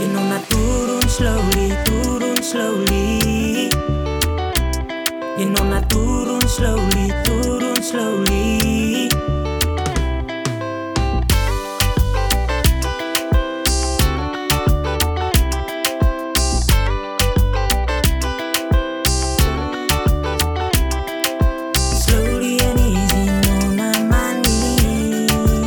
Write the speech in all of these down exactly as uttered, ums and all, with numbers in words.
Inona turun slowly, turun slowly. Inona turun slowly, turun slowly. Slowly and easy, Nona manis.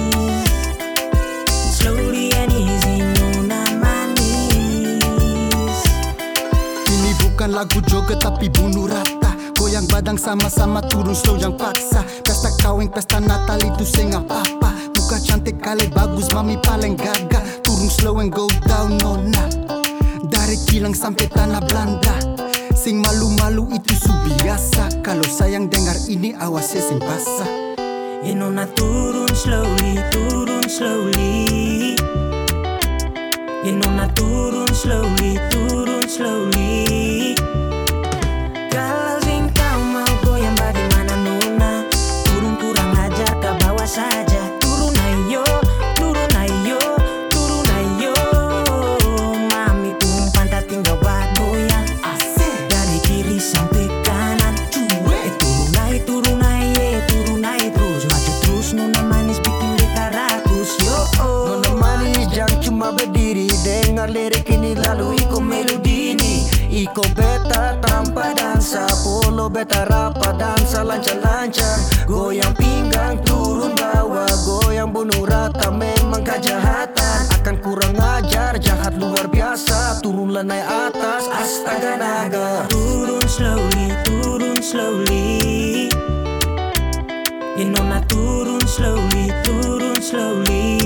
Slowly and easy, Nona manis. Ini bukan lagu joget tapi bunuh rata. Goyang badan sama-sama turun slow yang paksa. Pesta kawin, pesta natal itu sing apa-apa. Muka cantik kali bagus, mami paling gagah. Turun slow and go down nona. Dari kilang sampai tanah Belanda. Sing malu-malu itu su biasa. Kalau sayang dengar ini awas ya sing basah. Inona turun slowly, turun slowly. Inona turun slowly, turun slowly. Kalau sing kau mau goyang bagaimana Nona? Turun kurang ajar ke bawah saja. Turun ayo, turun ayo, turun ayo. Mami umpan tak tinggal buat goyang. Asik. Dari kiri sampai kanan. Eh, turun naik, turun naik, eh, turun naik terus. Maju terus Nona manis bikin beta rakus. Yo oh. Nona manis jangan cuma berdiri. Dengar lirik ini lalu ikut melodi ini. Ikut beta tanpa dansa. Polo beta rapa dansa lancar-lancar. Goyang pinggang turun bawah. Goyang bunuh rata memang kejahatan. Akan kurang ajar jahat luar biasa. Turunlah naik atas astaga naga. Turun slowly, turun slowly. Inona turun slowly, turun slowly.